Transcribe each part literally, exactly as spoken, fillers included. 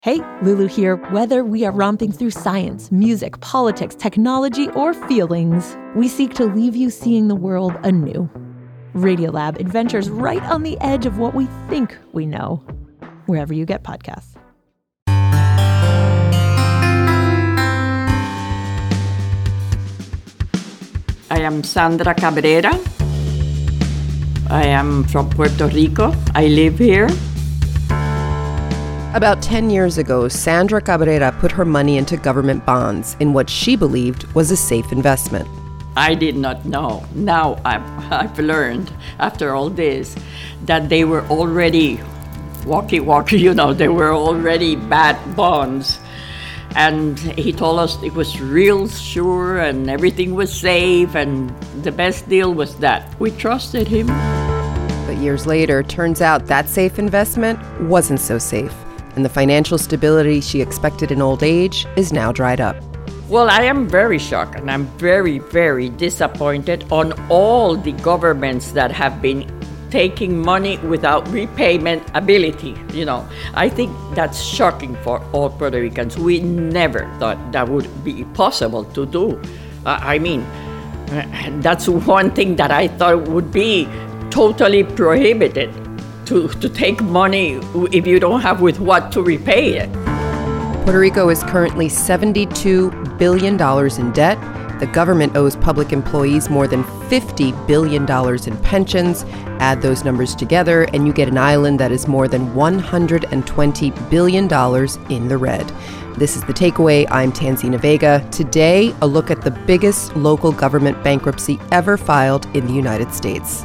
Hey, Lulu here. Whether we are romping through science, music, politics, technology, or feelings, we seek to leave you seeing the world anew. Radiolab adventures right on the edge of what we think we know, wherever you get podcasts. I am Sandra Cabrera. I am from Puerto Rico. I live here. About ten years ago, Sandra Cabrera put her money into government bonds in what she believed was a safe investment. I did not know. Now I've, I've learned, after all this, that they were already walkie-walkie, you know, they were already bad bonds. And he told us it was real sure and everything was safe and the best deal was that. We trusted him. But years later, turns out that safe investment wasn't so safe. And the financial stability she expected in old age is now dried up. Well, I am very shocked and I'm very, very disappointed on all the governments that have been taking money without repayment ability. You know, I think that's shocking for all Puerto Ricans. We never thought that would be possible to do. Uh, I mean, that's one thing that I thought would be totally prohibited. To, to take money if you don't have with what to repay it. Puerto Rico is currently seventy-two billion dollars in debt. The government owes public employees more than fifty billion dollars in pensions. Add those numbers together, and you get an island that is more than one hundred twenty billion dollars in the red. This is The Takeaway. I'm Tanzina Vega. Today, a look at the biggest local government bankruptcy ever filed in the United States.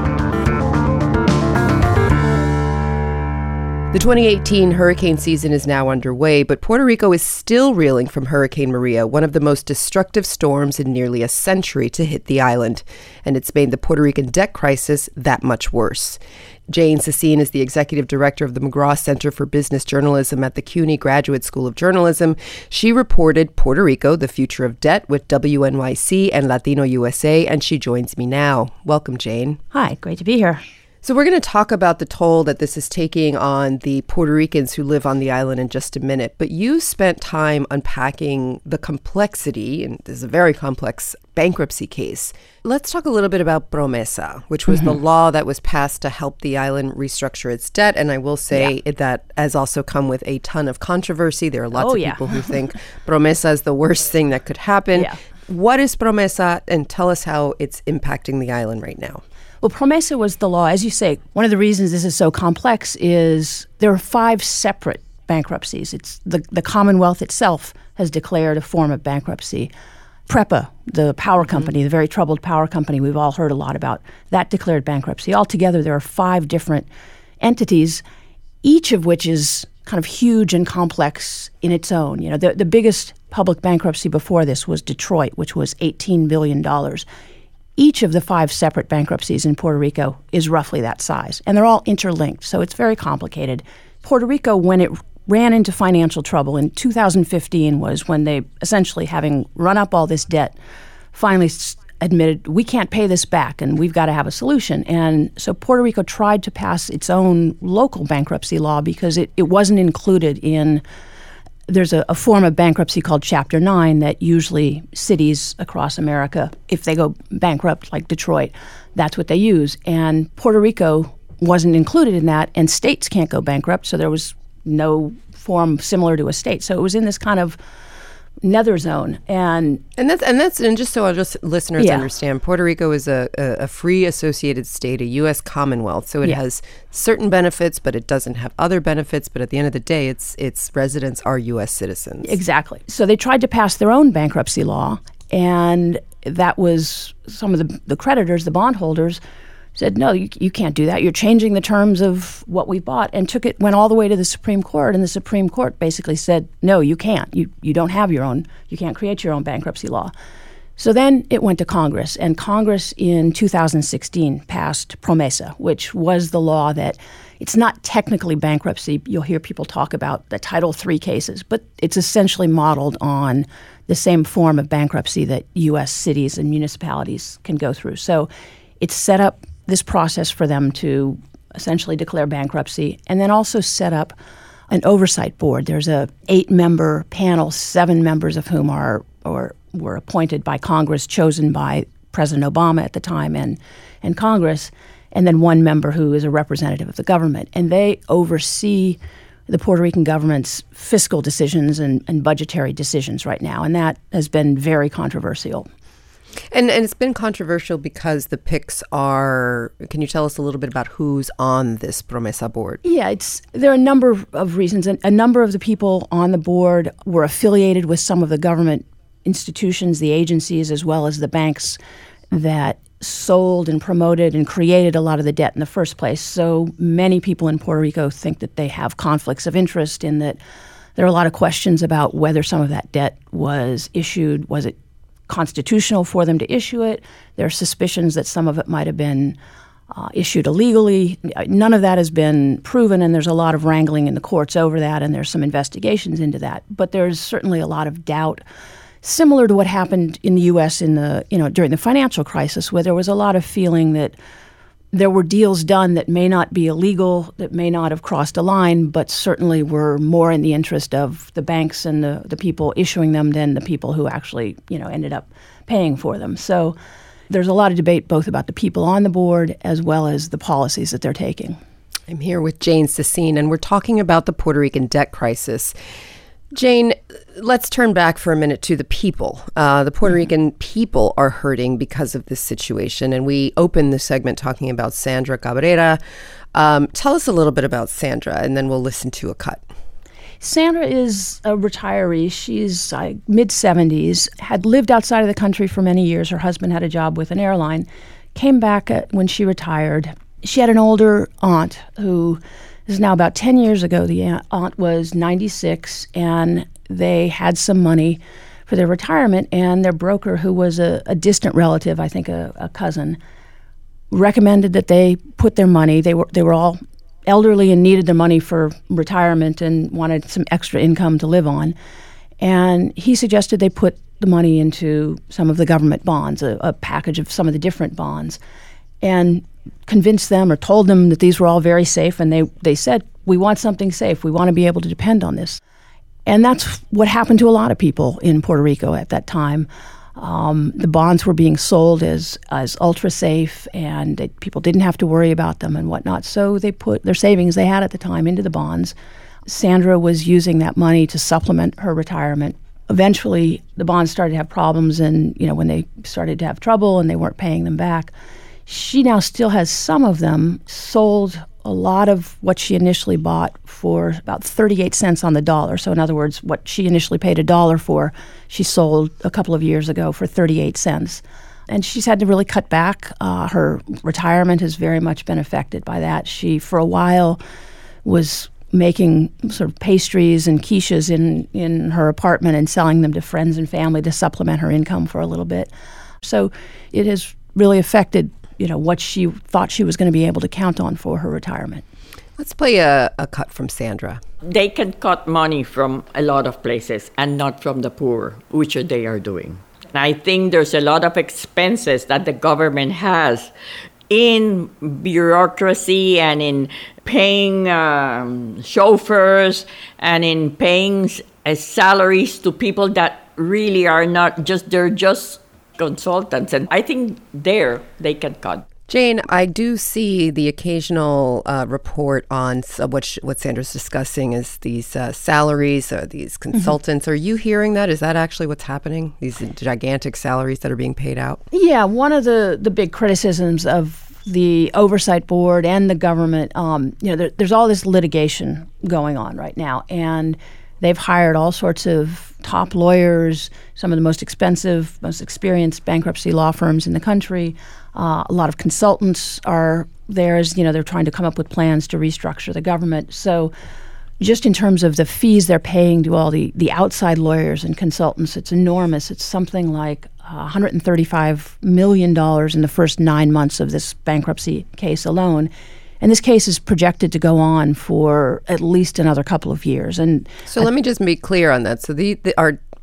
The twenty eighteen hurricane season is now underway, but Puerto Rico is still reeling from Hurricane Maria, one of the most destructive storms in nearly a century to hit the island. And it's made the Puerto Rican debt crisis that much worse. Jane Sassine is the executive director of the McGraw Center for Business Journalism at the CUNY Graduate School of Journalism. She reported Puerto Rico, the future of debt with W N Y C and Latino U S A, and she joins me now. Welcome, Jane. Hi, great to be here. So we're going to talk about the toll that this is taking on the Puerto Ricans who live on the island in just a minute. But you spent time unpacking the complexity, and this is a very complex bankruptcy case. Let's talk a little bit about Promesa, which was mm-hmm. the law that was passed to help the island restructure its debt. And I will say yeah. that has also come with a ton of controversy. There are lots oh, of yeah. people who think Promesa is the worst thing that could happen. Yeah. What is Promesa, and tell us how it's impacting the island right now? Well, Promesa was the law. As you say, one of the reasons this is so complex is there are five separate bankruptcies. It's the, the Commonwealth itself has declared a form of bankruptcy. PREPA, the power company, mm-hmm. the very troubled power company we've all heard a lot about, that declared bankruptcy. Altogether, there are five different entities, each of which is kind of huge and complex in its own. You know, the, the biggest public bankruptcy before this was Detroit, which was eighteen billion dollars. Each of the five separate bankruptcies in Puerto Rico is roughly that size, and they're all interlinked, so it's very complicated. Puerto Rico, when it ran into financial trouble in two thousand fifteen, was when they, essentially having run up all this debt, finally admitted, we can't pay this back, and we've got to have a solution. And so Puerto Rico tried to pass its own local bankruptcy law because it, it wasn't included in There's a, a form of bankruptcy called Chapter nine that usually cities across America, if they go bankrupt like Detroit, that's what they use. And Puerto Rico wasn't included in that, and states can't go bankrupt, so there was no form similar to a state. So it was in this kind of nether zone. And and that's and that's and just so our just listeners yeah. understand, Puerto Rico is a, a, a free associated state, a U S Commonwealth. So it yeah. has certain benefits, but it doesn't have other benefits. But at the end of the day, its its residents are U S citizens. Exactly. So they tried to pass their own bankruptcy law, and that was some of the, the creditors, the bondholders, said, no, you, you can't do that. You're changing the terms of what we bought, and took it, went all the way to the Supreme Court, and the Supreme Court basically said, no, you can't. You you don't have your own, you can't create your own bankruptcy law. So then it went to Congress, and Congress in two thousand sixteen passed Promesa, which was the law that, it's not technically bankruptcy. You'll hear people talk about the Title three cases, but it's essentially modeled on the same form of bankruptcy that U S cities and municipalities can go through. So it's set up this process for them to essentially declare bankruptcy, and then also set up an oversight board. There's a eight-member panel, seven members of whom are or were appointed by Congress, chosen by President Obama at the time and, and Congress, and then one member who is a representative of the government. And they oversee the Puerto Rican government's fiscal decisions and, and budgetary decisions right now, and that has been very controversial. And and it's been controversial because the P I Cs are, can you tell us a little bit about who's on this Promesa board? Yeah, it's there are a number of reasons. A, a number of the people on the board were affiliated with some of the government institutions, the agencies, as well as the banks that sold and promoted and created a lot of the debt in the first place. So many people in Puerto Rico think that they have conflicts of interest in that there are a lot of questions about whether some of that debt was issued. Was it constitutional for them to issue it? There are suspicions that some of it might have been uh, issued illegally. None of that has been proven, and there's a lot of wrangling in the courts over that, and there's some investigations into that. But there's certainly a lot of doubt, similar to what happened in the U S in the you know during the financial crisis, where there was a lot of feeling that there were deals done that may not be illegal, that may not have crossed a line, but certainly were more in the interest of the banks and the, the people issuing them than the people who actually, you know, ended up paying for them. So there's a lot of debate both about the people on the board as well as the policies that they're taking. I'm here with Jane Sassine, and we're talking about the Puerto Rican debt crisis. Jane, let's turn back for a minute to the people. Uh, the Puerto Rican people are hurting because of this situation, and we opened the segment talking about Sandra Cabrera. Um, tell us a little bit about Sandra, and then we'll listen to a cut. Sandra is a retiree. She's uh, mid-seventies, had lived outside of the country for many years. Her husband had a job with an airline, came back at, when she retired. She had an older aunt who... This is now about ten years ago. The aunt was ninety-six, and they had some money for their retirement, and their broker, who was a, a distant relative, I think a, a cousin, recommended that they put their money. They were they were all elderly and needed the money for retirement and wanted some extra income to live on. And he suggested they put the money into some of the government bonds, a, a package of some of the different bonds, and convinced them or told them that these were all very safe, and they, they said, we want something safe. We want to be able to depend on this. And that's what happened to a lot of people in Puerto Rico at that time. Um, the bonds were being sold as, as ultra safe, and they, people didn't have to worry about them and whatnot. So they put their savings they had at the time into the bonds. Sandra was using that money to supplement her retirement. Eventually, the bonds started to have problems, and you know when they started to have trouble and they weren't paying them back, she now still has some of them, sold a lot of what she initially bought for about thirty-eight cents on the dollar. So in other words, what she initially paid a dollar for, she sold a couple of years ago for thirty-eight cents. And she's had to really cut back. Uh, her retirement has very much been affected by that. She, for a while, was making sort of pastries and quiches in, in her apartment and selling them to friends and family to supplement her income for a little bit. So it has really affected you know, what she thought she was going to be able to count on for her retirement. Let's play a, a cut from Sandra. They can cut money from a lot of places and not from the poor, which they are doing. And I think there's a lot of expenses that the government has in bureaucracy and in paying um, chauffeurs and in paying uh, salaries to people that really are not just, they're just consultants, and I think there they can cut. Jane, I do see the occasional uh, report on uh, what sh- what Sandra's discussing is these uh, salaries or these consultants. Mm-hmm. Are you hearing that? Is that actually what's happening? These gigantic salaries that are being paid out? Yeah, one of the, the big criticisms of the oversight board and the government, um, you know, there, there's all this litigation going on right now, and they've hired all sorts of top lawyers, some of the most expensive, most experienced bankruptcy law firms in the country. Uh, a lot of consultants are there as, you know, they're trying to come up with plans to restructure the government. So just in terms of the fees they're paying to all the, the outside lawyers and consultants, it's enormous. It's something like uh, one hundred thirty-five million dollars in the first nine months of this bankruptcy case alone. And this case is projected to go on for at least another couple of years. And so let me just be clear on that. So the, the our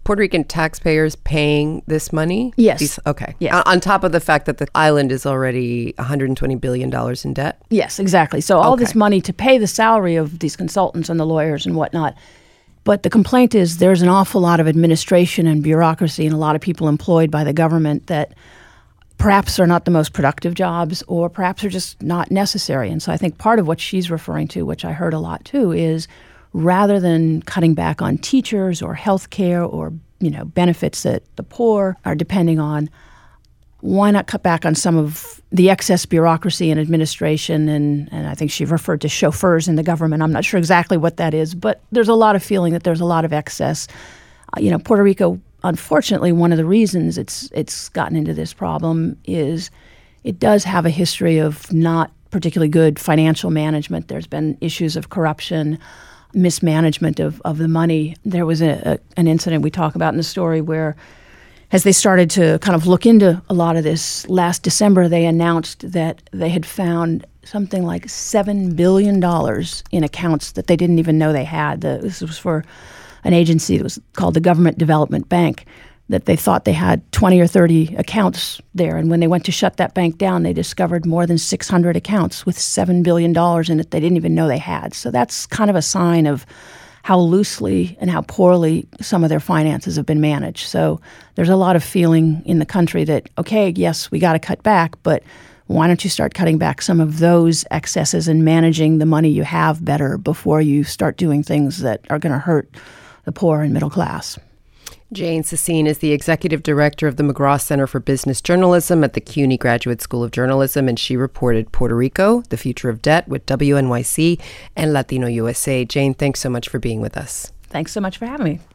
Puerto Rican taxpayers paying this money? Yes. These, okay. Yes. On, on top of the fact that the island is already one hundred twenty billion dollars in debt? Yes, exactly. So all Okay. this money to pay the salary of these consultants and the lawyers and whatnot. But the complaint is there's an awful lot of administration and bureaucracy and a lot of people employed by the government that perhaps are not the most productive jobs or perhaps are just not necessary. And so I think part of what she's referring to, which I heard a lot too, is rather than cutting back on teachers or health care or, you know, benefits that the poor are depending on, why not cut back on some of the excess bureaucracy and administration? And, and I think she referred to chauffeurs in the government. I'm not sure exactly what that is, but there's a lot of feeling that there's a lot of excess. Uh, you know, Puerto Rico, unfortunately, one of the reasons it's it's gotten into this problem is it does have a history of not particularly good financial management. There's been issues of corruption, mismanagement of, of the money. There was a, a, an incident we talk about in the story where as they started to kind of look into a lot of this last December, they announced that they had found something like seven billion dollars in accounts that they didn't even know they had. The, this was for an agency that was called the Government Development Bank, that they thought they had twenty or thirty accounts there. And when they went to shut that bank down, they discovered more than six hundred accounts with seven billion dollars in it they didn't even know they had. So that's kind of a sign of how loosely and how poorly some of their finances have been managed. So there's a lot of feeling in the country that, okay, yes, we got to cut back, but why don't you start cutting back some of those excesses and managing the money you have better before you start doing things that are going to hurt the poor and middle class? Jane Sassine is the executive director of the McGraw Center for Business Journalism at the CUNY Graduate School of Journalism, and she reported Puerto Rico, the future of debt, with W N Y C and Latino U S A. Jane, thanks so much for being with us. Thanks so much for having me.